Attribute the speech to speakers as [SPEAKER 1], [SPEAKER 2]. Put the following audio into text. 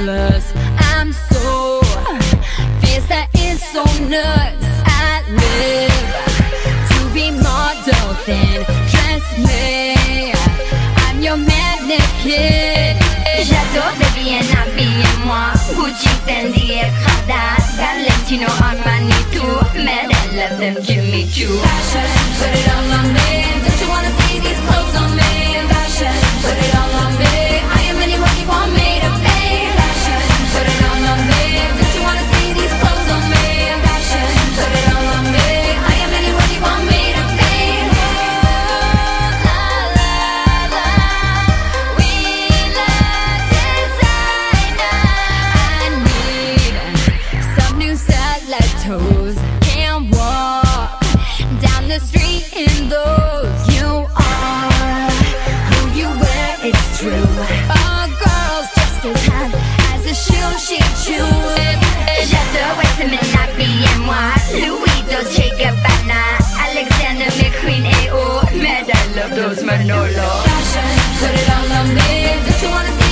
[SPEAKER 1] plus. I'm so fierce, that is so nuts. I live to be model, then dress me. I'm your mannequin.
[SPEAKER 2] J'adore baby and habillez-moi Gucci, Fendi et Prada Valentino, Armani, tout Mais I love them Jimmy Choo.
[SPEAKER 1] Fashion, put it all on me. Don't you wanna see these clothes on me? Fashion, put it all on me. I am anyone you want me to be. Fashion, put it all on me. Don't you wanna see these clothes on me? Fashion, put it all on me. I am anyone you want me to be. La la la, we love designer. I need some new stilettos. Can't walk down the street in those. You are who you wear, it's true. A girl's just as hot as the shoe she chews.
[SPEAKER 2] J'adore Weston and habillez-moi Louis, Dolce Gabbana Alexander McQueen et oh Mais I love those Manolo.
[SPEAKER 1] Fashion, put it all on me. Don't you wanna see